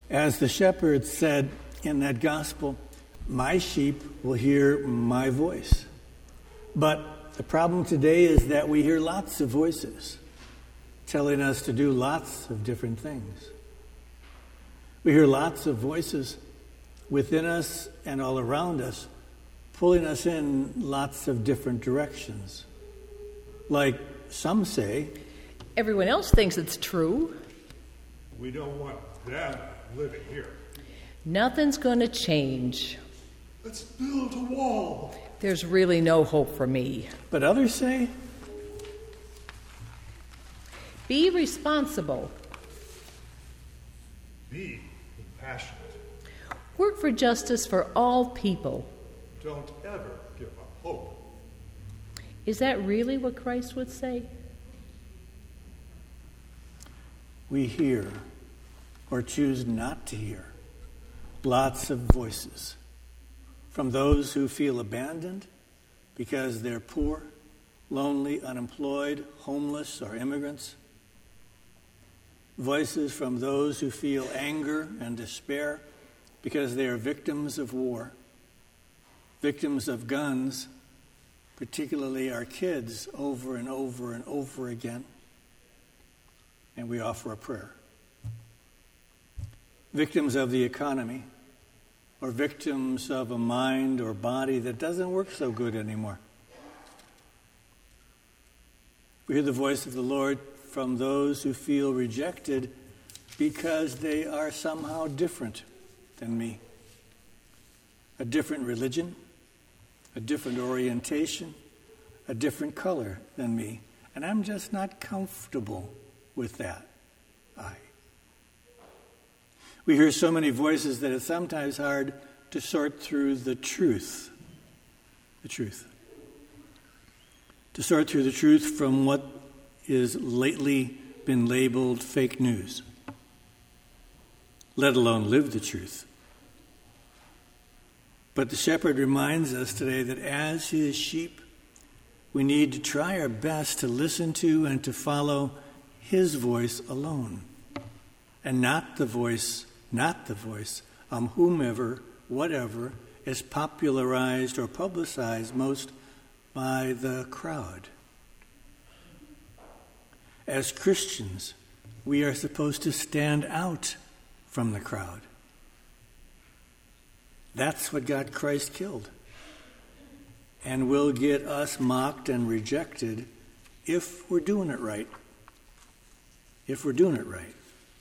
As the shepherd said in that gospel, my sheep will hear my voice. But the problem today is that we hear lots of voices telling us to do lots of different things. We hear lots of voices within us and all around us, pulling us in lots of different directions. Like some say, everyone else thinks it's true. We don't want them living here. Nothing's going to change. Let's build a wall. There's really no hope for me. But others say, be responsible. Be compassionate. Work for justice for all people. Don't ever give up hope. Is that really what Christ would say? we hear or choose not to hear lots of voices from those who feel abandoned because they're poor, lonely, unemployed, homeless, or immigrants. Voices from those who feel anger and despair because they are victims of war, victims of guns, particularly our kids, over and over and over again. And we offer a prayer. Victims of the economy, or victims of a mind or body that doesn't work so good anymore. We hear the voice of the Lord from those who feel rejected because they are somehow different than me. A different religion, a different orientation, a different color than me. And I'm just not comfortable with that. We hear so many voices that it's sometimes hard to sort through the truth. The truth. To sort through the truth from what is lately been labeled fake news, let alone live the truth. But the shepherd reminds us today that as his sheep, we need to try our best to listen to and to follow his voice alone, and not the voice of whomever, whatever, is popularized or publicized most by the crowd. As Christians, we are supposed to stand out from the crowd. That's what got Christ killed, and will get us mocked and rejected if we're doing it right. If we're doing it right.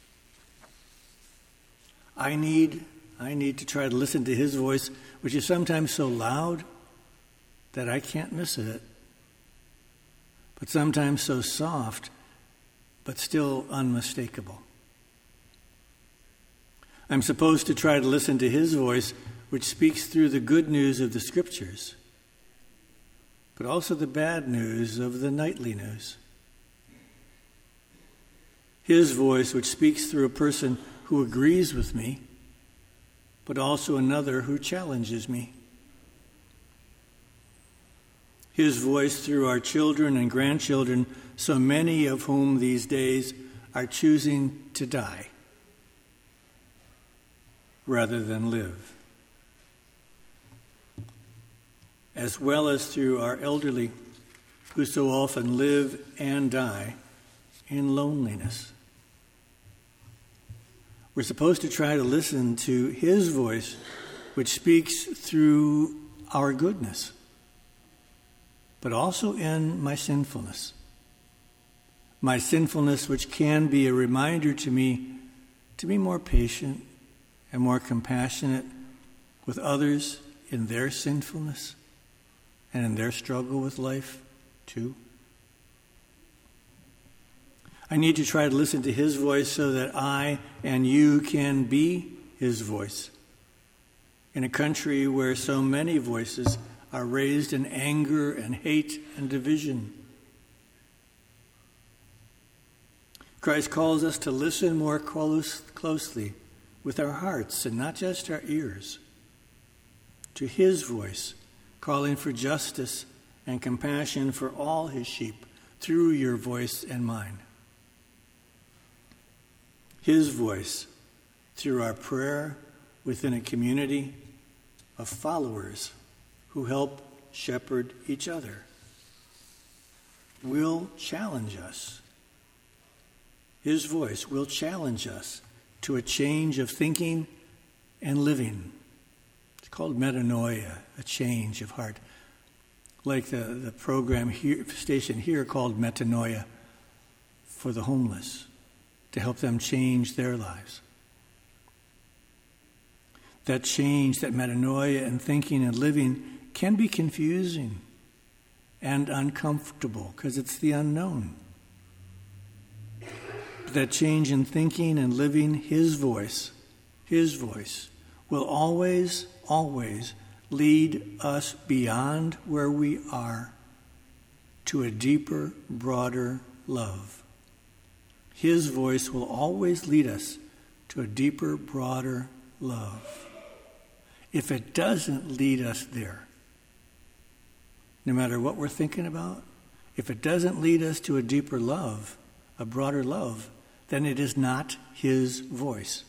I need to try to listen to his voice, which is sometimes so loud that I can't miss it, but sometimes so soft, but still unmistakable. I'm supposed to try to listen to his voice, which speaks through the good news of the Scriptures, but also the bad news of the nightly news. His voice, which speaks through a person who agrees with me, but also another who challenges me. His voice through our children and grandchildren, so many of whom these days are choosing to die rather than live. As well as through our elderly, who so often live and die in loneliness. We're supposed to try to listen to his voice, which speaks through our goodness, but also in my sinfulness. My sinfulness, which can be a reminder to me to be more patient and more compassionate with others in their sinfulness and in their struggle with life too. I need to try to listen to his voice so that I and you can be his voice in a country where so many voices are raised in anger and hate and division. Christ calls us to listen more closely with our hearts and not just our ears to his voice, calling for justice and compassion for all his sheep through your voice and mine. His voice through our prayer within a community of followers who help shepherd each other, will challenge us. His voice will challenge us to a change of thinking and living. It's called metanoia, a change of heart. Like the program here, station here called Metanoia for the homeless, to help them change their lives. That change, that metanoia in thinking and living can be confusing and uncomfortable because it's the unknown. But that change in thinking and living, His voice will always, always lead us beyond where we are to a deeper, broader love. His voice will always lead us to a deeper, broader love. If it doesn't lead us there, no matter what we're thinking about, if it doesn't lead us to a deeper love, a broader love, then it is not His voice.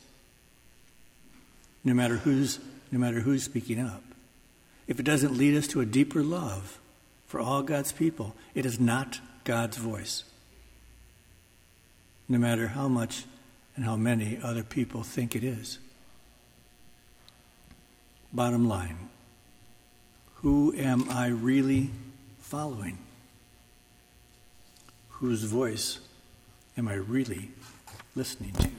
No matter who's speaking up. If it doesn't lead us to a deeper love for all God's people, it is not God's voice. No matter how much and how many other people think it is. Bottom line, who am I really following? Whose voice am I really listening to?